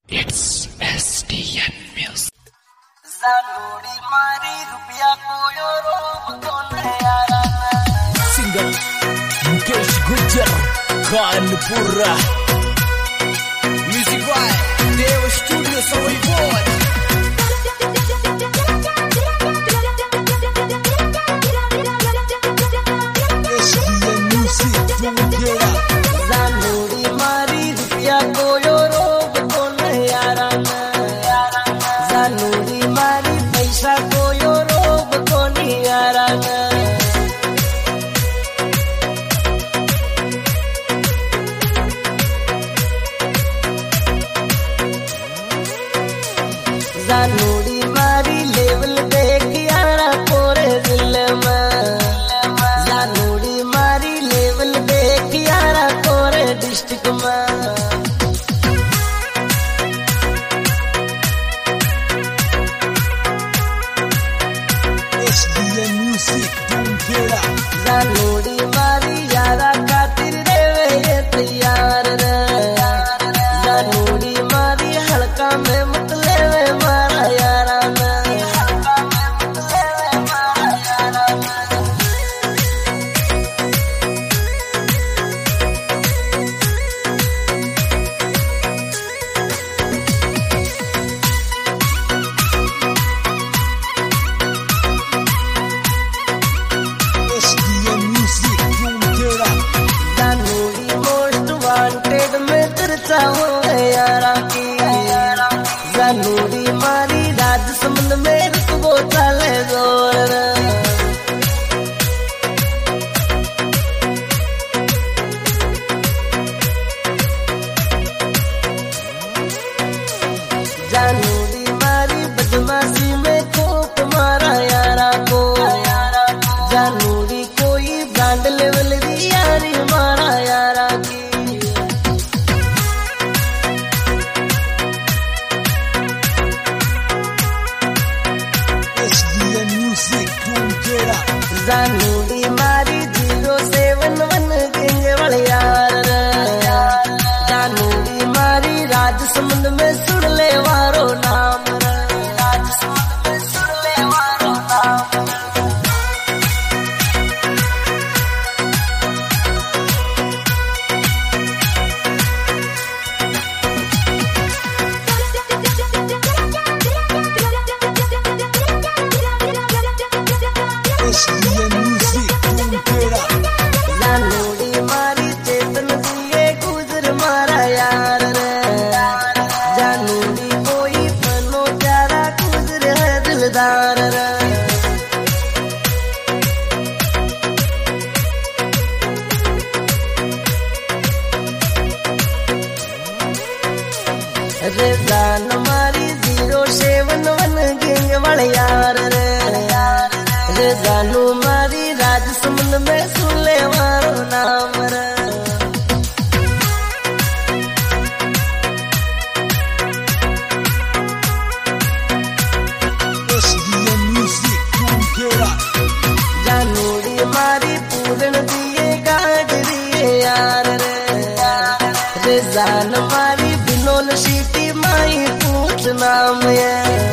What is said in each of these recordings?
It's SDN Music. Zanuri mari rupiah koyo rob yaara Single Mukesh Gujjar Kanpura. Music by Deva Studio Sawai Boy. SDN Music from Kera. Zanuri mari rupiah koyo rob yaara Zanuri mari paisa koyo rob yaara Zanuri mari level dekh yaara pore dil mein Zanuri mari level dekh yaara pore district mein SDN Music from Kera. Zanuri mari yaara khatir reve ye taiyar re Zanuri mari halka mein mat leve mara yaara na halka mein mat leve mara yaara na SDN Music from Kera. Zanuri most wanted में चर्चा हो यारा की Zanuri मारी राजसमंद में रुतबो चले जोर Zanuri मारी बदमाशी में खूब मारा यारा को Zanuri कोई ब्रांड लेवल की यारी मारा यारा की SDN Music from Kera. Zanuri मारी 071 गैंग वाले यार Zanuri मारी राजसमंद में सुन ले वारो नाम राजसमंद में सुन ले वारो नाम SDN Music from Kera. Zanuri मारी चेतन दिए गुजर मारा यार Zanuri कोई बनो प्यारा गुजर है दिलदार जान मारी 071 गैंग वाले यार रे जानू मारी राजसमंद में सुन ले मारो नाम रे SDN Music from Kera. जानूरी मारी पूरन दिए गाड़ दिए यार रे जान मारी बिनोल सीटी माई पूछ नाम है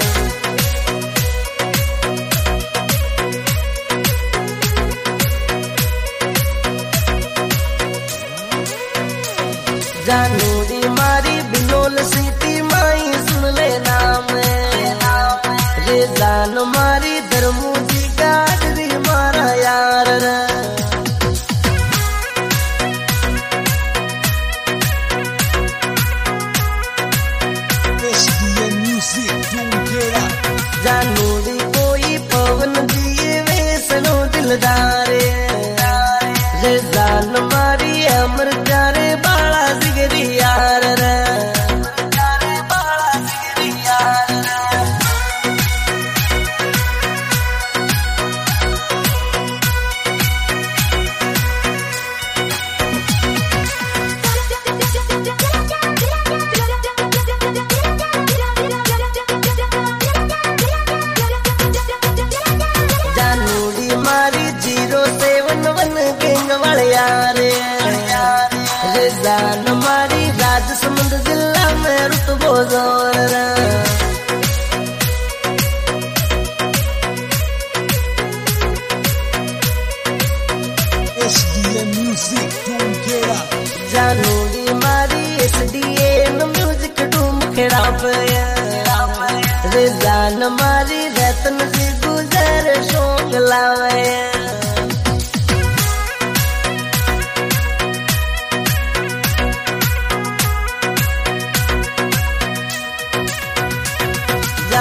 जानूरी मारी बिनोल सीटी माई सुन ले नाम रे जान मारी धर्मू जी गाड़ी मारा यार SDN Music from Kera. जानूरी कोई पवन दिए वैसनो दिलदारे रे जान मारी अमर प्यारे बाला जिगरी यार रे प्यारे बाला जिगरी यार Zanuri mari 0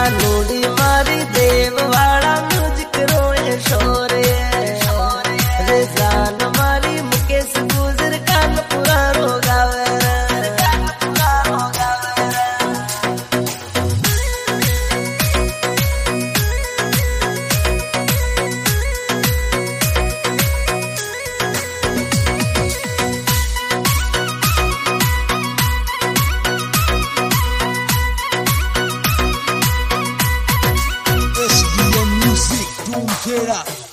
जानूड़ी मारी देववाड़ा म्यूजिक रोए शोरे रे जान मारी मुकेश गुजर Kanpura रोगावे SDM Music, don't get up.